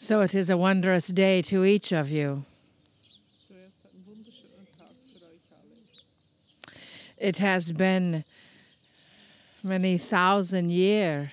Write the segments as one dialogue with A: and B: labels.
A: So it is a wondrous day to each of you.
B: Zuerst einen wunderschönen Tag für euch alle.
A: It has been many thousand years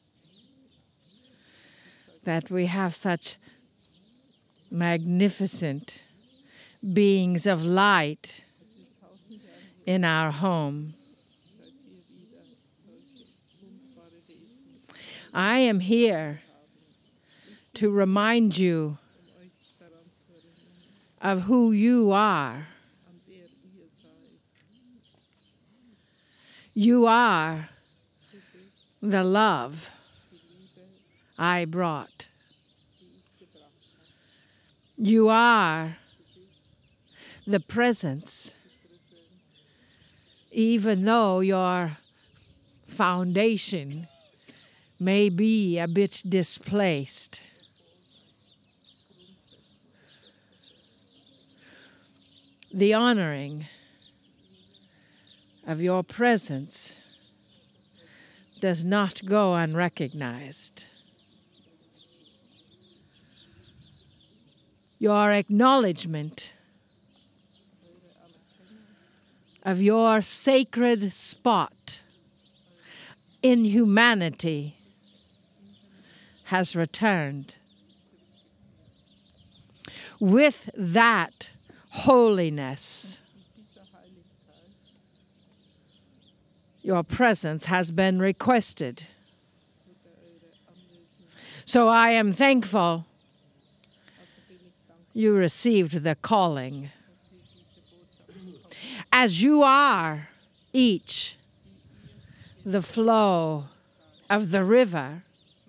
A: that we have such magnificent beings of light
B: Es ist 1000 Jahre her,
A: in our home.
B: seit wir wieder solche wunderbare Wesen
A: I am here to remind you
B: euch daran zu erinnern,
A: of who you are.
B: an der ihr seid.
A: You are
B: Du bist
A: the love
B: die Liebe,
A: I brought.
B: die ich gebracht habe.
A: You are the presence,
B: Die Präsenz,
A: even though your foundation may be a bit displaced. The honoring of your presence does not go unrecognized. Your acknowledgement
B: eure Anerkennung,
A: of your sacred spot in humanity has returned. With that holiness,
B: mit dieser Heiligkeit
A: your presence has been requested.
B: wurde eure Anwesenheit.
A: So I am thankful
B: Also bin ich dankbar,
A: you received the calling.
B: dass ihr diese Botschaft bekommen.
A: As you are each the flow of the river,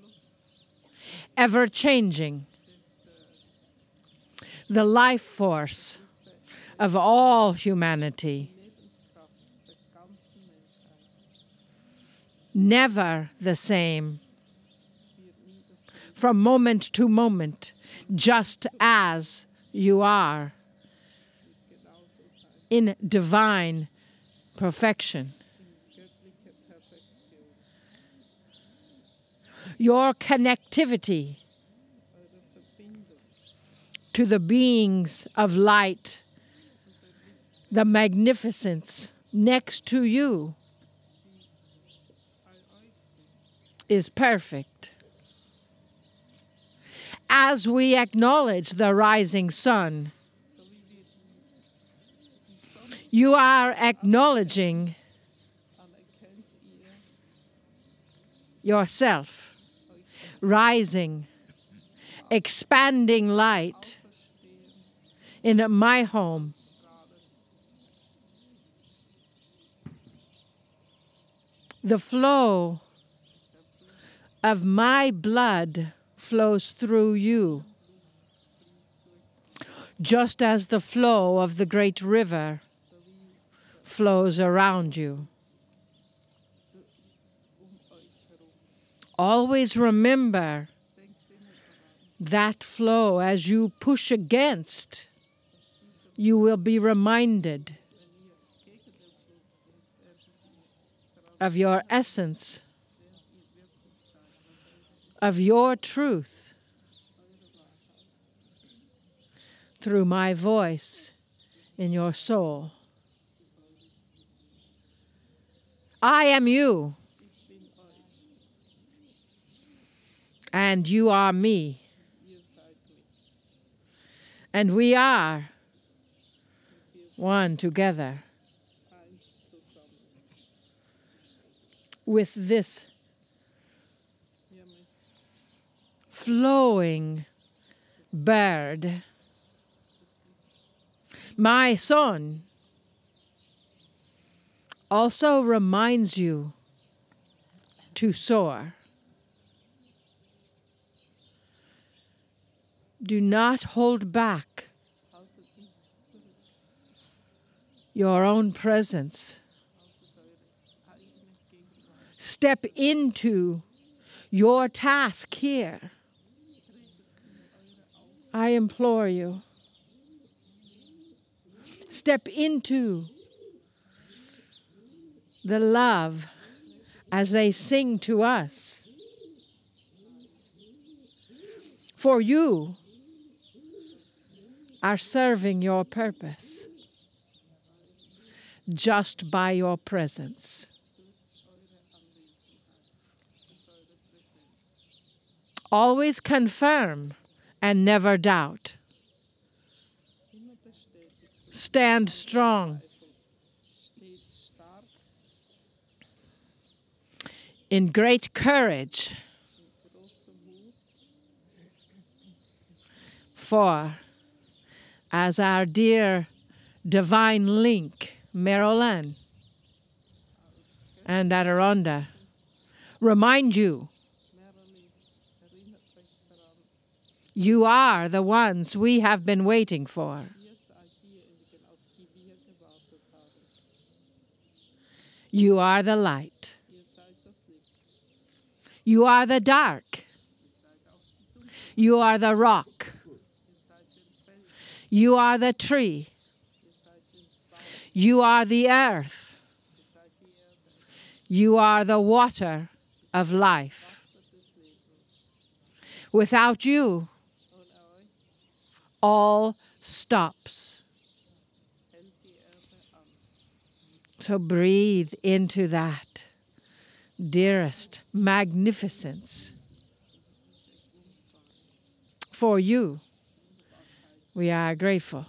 A: ever changing, the life force of all humanity,
B: Lebenskraft der ganzen Menschheit
A: never the same,
B: wird nie dasselbe
A: from moment to moment, just as you are
B: genauso sein.
A: in divine perfection.
B: In göttlicher Perfektion.
A: Your connectivity
B: Eure Verbindung
A: to the beings of light, the magnificence next to you
B: bei euch sind.
A: is perfect. As we acknowledge the rising sun,
B: So wie wir die Sonne
A: you are acknowledging
B: anerkennt, ihr
A: yourself,
B: euch
A: rising, expanding light
B: auferstehen,
A: in my home.
B: strahlen.
A: The flow of my blood flows through you, just as the flow of the great river flows around you.
B: Euch herum.
A: Always remember
B: Denkt immer daran,
A: that flow. As you push against, you will be reminded
B: wenn ihr gegen den Fluss geht, werdet ihr daran
A: of your essence,
B: werdet ihr wirklich sein,
A: of your truth,
B: eure Wahrheit.
A: through my voice in your soul. I am you,
B: Ich bin euch,
A: and you are me,
B: ihr seid mich.
A: and we are one together
B: Eins zusammen.
A: with this
B: Wir mit
A: flowing bird. My son also reminds you to soar. Do not hold back
B: haltet nichts zurück,
A: your own presence.
B: haltet eure eigene Gegenwart.
A: Step into your task here. I implore you. Step into the love as they sing to us. For you are serving your purpose just by your presence. Always confirm and never doubt.
B: Immer bestätigt,
A: Stand strong
B: steht stark
A: in great courage,
B: in großem Mut,
A: for as our dear divine link, Marilyn and Adirondha, remind you,
B: Merrily erinnert euch daran,
A: you are the ones we have been waiting for.
B: ihr seid diejenigen, auf die wir gewartet haben.
A: You are the light.
B: Ihr seid das Licht,
A: You are the dark.
B: ihr seid auch die Dunkelheit,
A: You are the rock.
B: ihr seid den Fels,
A: You are the tree.
B: ihr seid den Baum,
A: You are the earth.
B: ihr seid die Erde,
A: You are the water of life.
B: Wasser des Lebens.
A: Without you,
B: Ohne euch
A: all stops.
B: hält die Erde an.
A: So breathe into that dearest magnificence. For you, we are grateful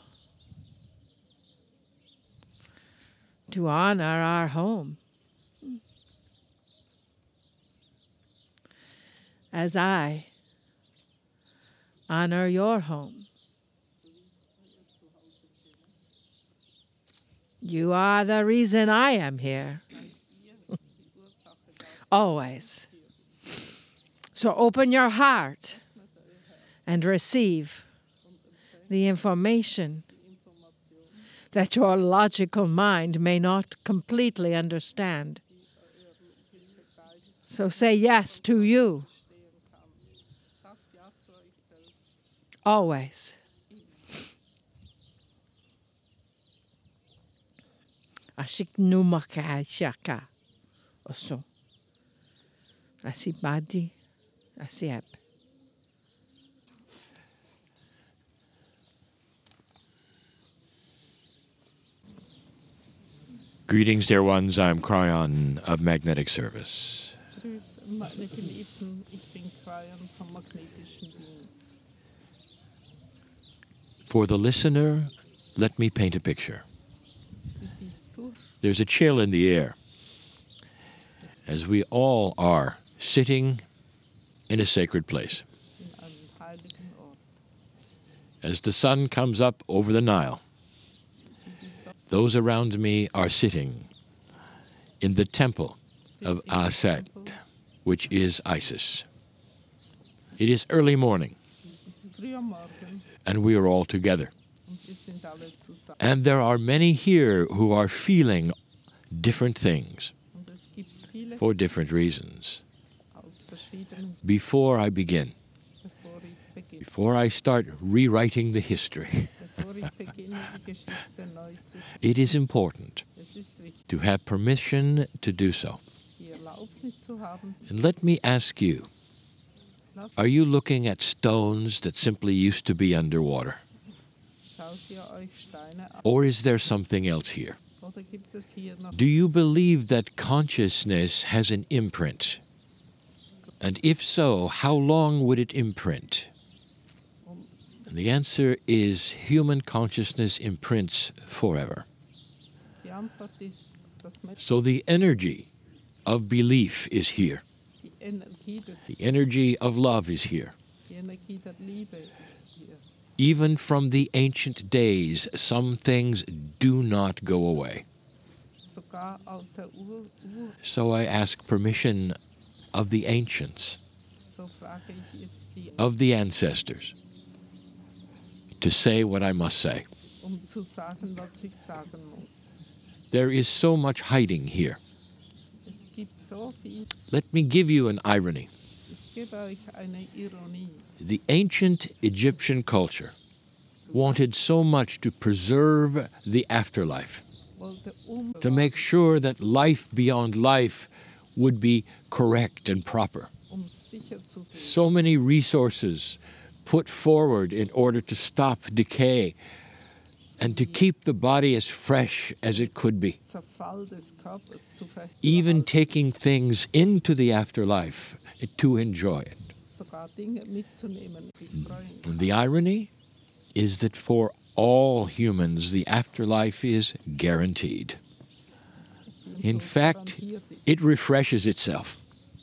A: to honor our home. As I honor your home. You are the reason I am here.
B: Ihr die Ursache dafür,
A: Always. So open your heart and receive the information
B: die Information,
A: that your logical mind may not completely understand.
B: die euer logischer Geist
A: So say yes to you,
B: stehen kann. Sagt ja zu euch selbst.
A: always. Ashik numaka shaka. Oso. Asibadi. Asiab.
C: Greetings, dear ones. I'm Cryon of Magnetic Service.
B: Grüß meine Geliebten, ich bin Cryon vom Magnetischen Dienst.
C: For the listener, let me paint a picture.
B: Für die Zuhörer
C: There's a chill in the air, as we all are sitting in a sacred place.
B: in einem heiligen Ort.
C: As the sun comes up over the Nile, those around me are sitting in the temple of Aset, which is Isis. It is early morning,
B: Es ist früh am Morgen
C: and we are all together.
B: und wir sind alle zusammen.
C: And there are many here who are feeling different things
B: Und es gibt viele
C: for different reasons.
B: aus verschiedenen,
C: Before I begin,
B: bevor ich beginne.
C: before I start rewriting the history,
B: Bevor ich beginne, die Geschichte neu zu schreiben.
C: it is important
B: Es ist wichtig,
C: to have permission to do so.
B: die Erlaubnis zu haben.
C: And let me ask you,
B: Lasst,
C: are you looking at stones that simply used to be underwater?
B: schaut ihr euch Steine an
C: Or is there something else here?
B: oder gibt es hier noch
C: Do you believe that consciousness has an imprint? And if so, how long would it imprint? And the answer is human consciousness imprints forever.
B: Die Antwort ist, dass
C: So the energy of belief is here.
B: die Energie des
C: The energy of love is here.
B: Die Energie der Liebe ist hier.
C: Even from the ancient days, some things do not go away.
B: Sogar aus der Ur,
C: So I ask permission of the ancients,
B: so frage ich jetzt die,
C: of the ancestors, to say what I must say.
B: zu sagen, was ich sagen muss.
C: There is so much hiding here.
B: Es gibt so viel.
C: Let me give you an irony.
B: Ich gebe euch eine Ironie.
C: The ancient Egyptian culture wanted so much to preserve the afterlife,
B: Wollte
C: to make sure that life beyond life would be correct and proper.
B: sicher zu sehen.
C: So many resources put forward in order to stop decay and to keep the body as fresh as it could be.
B: Zerfall des Körpers zu
C: Even taking things into the afterlife to enjoy it.
B: sogar Dinge mitzunehmen, sich freuen.
C: And the irony is that for all humans, the afterlife is guaranteed. In fact, it refreshes itself.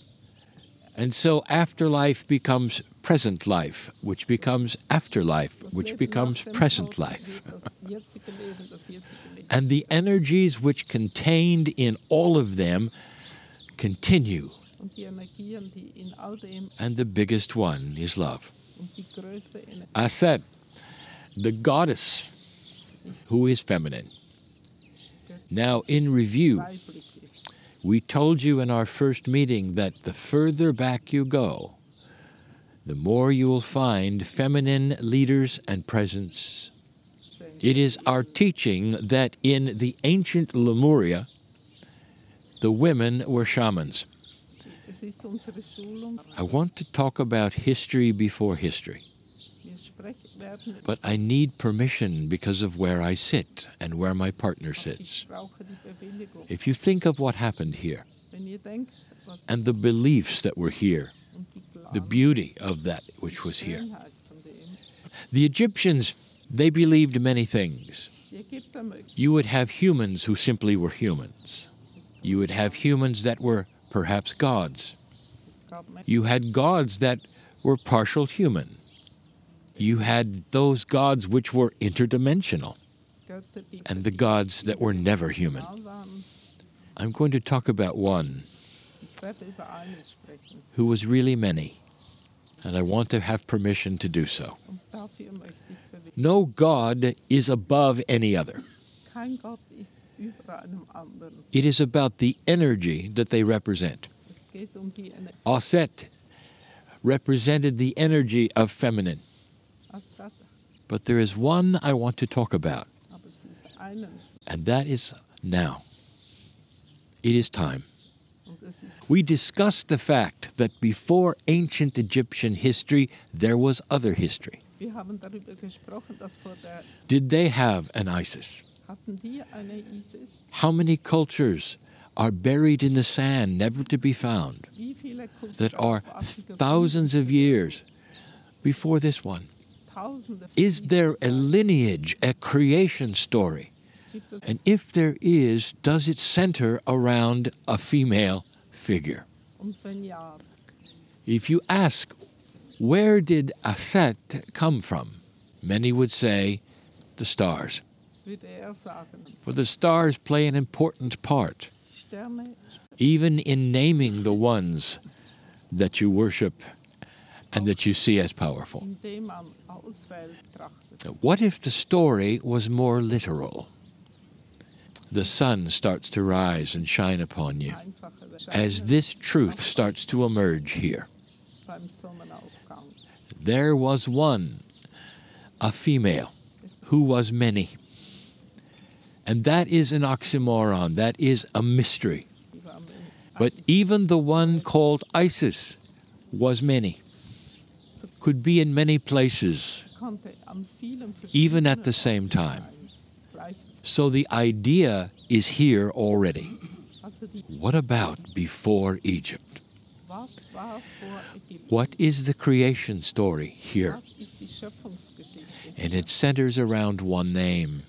C: And so afterlife becomes present life, which becomes afterlife, which becomes present life.
B: Das jetzige Leben, das jetzige Leben.
C: And the energies which contained in all of them continue.
B: Und die Energien, die in all dem
C: And the biggest one is love.
B: und die größte Energie
C: Aset, the goddess who is feminine. Now, in review,
B: weiblich ist.
C: we told you in our first meeting that the further back you go, the more you will find feminine leaders and presence. It is our teaching that in the ancient Lemuria, the women were shamans.
B: Es ist unsere Schulung.
C: I want to talk about history before history,
B: Wir werden
C: but I need permission because of where I sit and where my partner
B: ich
C: sits.
B: brauche die Bewilligung.
C: If you think of what happened here
B: Wenn ihr denkt, was
C: and the beliefs that were here,
B: und die
C: the
B: Plan,
C: beauty of that which was here.
B: Schönheit von dem.
C: The Egyptians, they believed many things.
B: Die Ägypter möchten
C: You would have humans who simply were humans. You would have humans that were perhaps gods.
B: es gab Menschen,
C: You had gods that were partial human. You had those gods which were interdimensional,
B: Götter, die
C: and the gods that were never human.
B: dimensional waren.
C: I'm going to talk about one
B: Ich werde über einen sprechen.
C: who was really many, and I want to have permission to do so.
B: Und dafür möchte ich bewegen.
C: No God is above any other.
B: Kein Gott ist über einem anderen.
C: It is about the energy that they represent.
B: Es geht um die Energie.
C: Aset represented the energy of feminine.
B: Assad,
C: But there is one I want to talk about,
B: aber es ist einen.
C: and that is now. It is time.
B: Und es ist
C: We discussed the fact that before ancient Egyptian history, there was other history.
B: Wir haben darüber gesprochen, dass vor der
C: Did they have an Isis?
B: hatten die eine ISIS.
C: How many cultures are buried in the sand, never to be found,
B: Wie viele Kulturen
C: that are
B: gefunden,
C: thousands of years before this one?
B: Tausende von
C: Is there a
B: ISIS
C: lineage, a creation story?
B: gibt es,
C: And if there is, does it center around a female figure?
B: und wenn ja,
C: If you ask, where did Aset come from? Many would say, the stars.
B: würde sagen,
C: For the stars play an important part,
B: Sterne,
C: even in naming the ones that you worship and that you see as powerful.
B: indem man auswählt, trachtet.
C: What if the story was more literal? The sun starts to rise and shine upon you
B: Einfache
C: as this truth starts to emerge here.
B: beim Sonnenaufgang.
C: There was one, a female, who was many. And that is an oxymoron. That is a mystery.
B: Die waren
C: But even the one called Isis was many. Could be in many places,
B: konnte an vielen
C: even at the
B: verschiedenen
C: same time.
B: Gleich,
C: So the idea is here already.
B: also die,
C: What about before Egypt?
B: was war vor Ägypten?
C: What is the creation story here?
B: Was ist die Schöpfungsgeschichte?
C: And it centers around one name.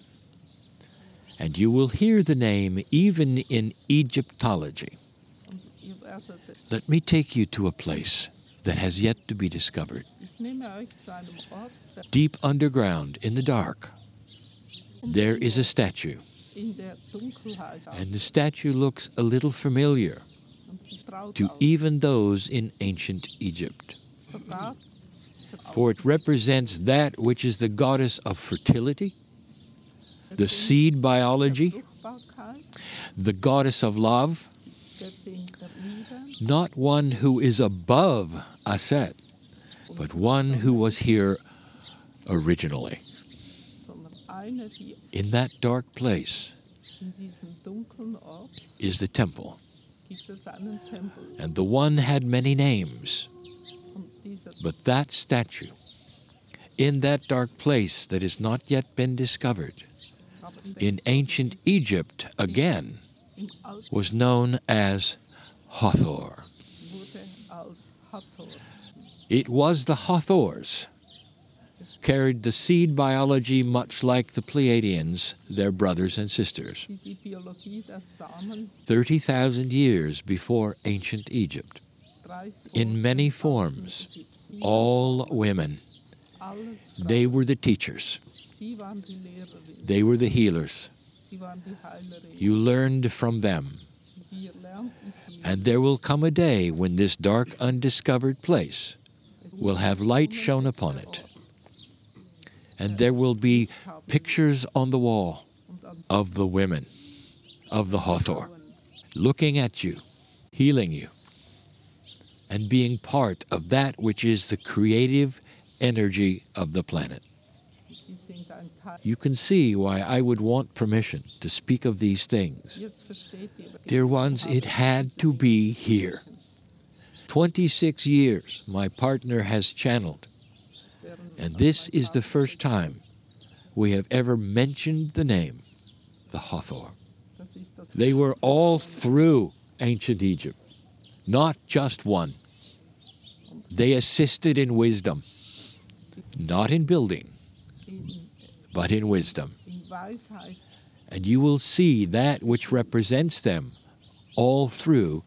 C: And you will hear the name even in Egyptology.
B: Und ihr werdet,
C: Let me take you to a place that has yet to be discovered.
B: ich nehme euch zu einem Ort, der
C: Deep underground, in the dark, there is a statue.
B: in der Dunkelheit
C: And the statue looks a little familiar
B: und sie traut
C: to
B: aus,
C: even those in ancient Egypt.
B: sogar
C: For it represents that which is the goddess of fertility, the seed biology,
B: Fruchtbarkeit,
C: the goddess of love,
B: Göttin der Liebe,
C: not one who is above Aset, but one who was here originally.
B: sondern eine, die
C: In that dark place
B: in diesem dunklen Ort
C: is the temple,
B: gibt es einen Tempel.
C: and the one had many names,
B: Und dieser
C: but that statue in that dark place that has not yet been discovered, in ancient Egypt again,
B: Im Alten
C: was known as Hathor.
B: wurde als Hathor.
C: It was the Hathors carried the seed biology much like the Pleiadians, their brothers and sisters,
B: Die Biologie der Samen
C: 30,000 years before ancient Egypt,
B: 30
C: in many forms, all women.
B: alles
C: They were the teachers.
B: Sie waren die Lehrerin,
C: They were the healers.
B: sie waren die Heilerin.
C: You learned from them.
B: Wir lernten viel.
C: And there will come a day when this dark, undiscovered place will have light shone upon it. And there will be pictures on the wall
B: Und an
C: of the women, of the Hathor,
B: Frauen,
C: looking at you, healing you, and being part of that which is the creative energy of the planet.
B: die sind ein Teil.
C: You can see why I would want permission to speak of these things.
B: Jetzt versteht ihr.
C: Dear ones, it had to be here. 26 years my partner has channeled, and this is the first time we have ever mentioned the name, the Hathor.
B: Das ist das
C: They were all through ancient Egypt, not just one. They assisted in wisdom, not in building,
B: in,
C: but in wisdom.
B: in Weisheit.
C: And you will see that which represents them all through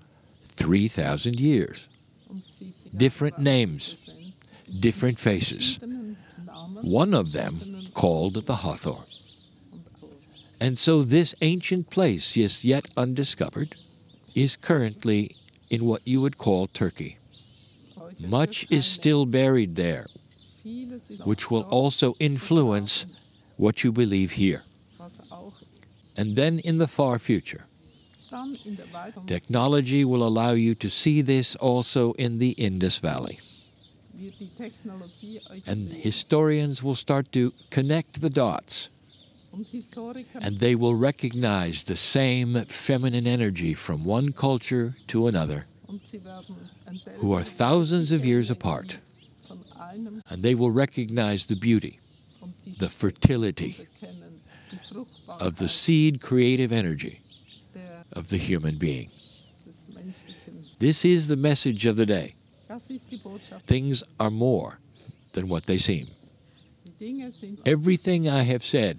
C: 3,000 years.
B: Und sie sind
C: Different
B: auch
C: names,
B: präsent.
C: different faces.
B: Verschiedenen Namen
C: One of them called the Hathor.
B: und auch
C: And so this ancient place, is yet undiscovered, is currently in what you would call Turkey.
B: heute
C: Much
B: Türkei
C: is still buried there,
B: vieles ist
C: which will
B: dort
C: also influence what you believe here.
B: was auch
C: And then in the far future,
B: dann in der weiteren
C: technology will allow you to see this also in the Indus Valley.
B: wird die Technologie euch
C: And
B: sehen.
C: historians will start to connect the dots,
B: Und Historiker
C: and they will recognize the same feminine energy from one culture to another,
B: und sie werden entdecken,
C: who are thousands of years apart.
B: von einem
C: And they will recognize the beauty,
B: und die
C: the fertility
B: bekennen, die Fruchtbarkeit
C: of the seed creative energy
B: der,
C: of the human being.
B: des Menschlichen.
C: This is the message of the day.
B: Das ist die Botschaft.
C: Things are more than what they seem.
B: Die Dinge sind
C: Everything I have said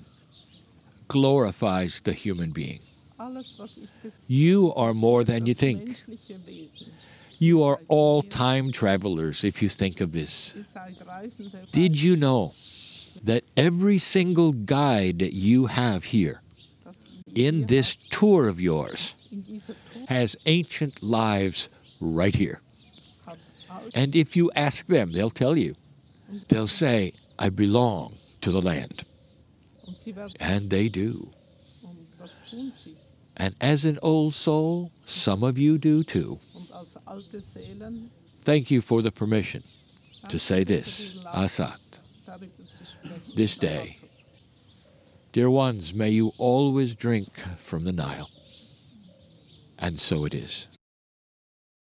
C: glorifies the human being.
B: alles, was ich gesagt
C: You are more than you
B: das
C: think.
B: menschliche Wesen.
C: You are all time travelers if you think of this.
B: Ihr seid Reisende.
C: Did you know that every single guide you have here
B: dass
C: in
B: ihr
C: this tour of yours
B: in dieser Tour
C: has ancient lives right here?
B: habt alt
C: And if you ask them, they'll tell you. They'll say, I belong to the land.
B: und sie werden
C: And they do.
B: und was tun sie?
C: And as an old soul, some of you do too.
B: Und als alte Seelen
C: Thank you for the permission to
B: danke
C: say
B: für
C: this,
B: die Erlaubnis,
C: Asat,
B: darüber zu sprechen.
C: this day. Dear ones, may you always drink from the Nile. And so it is.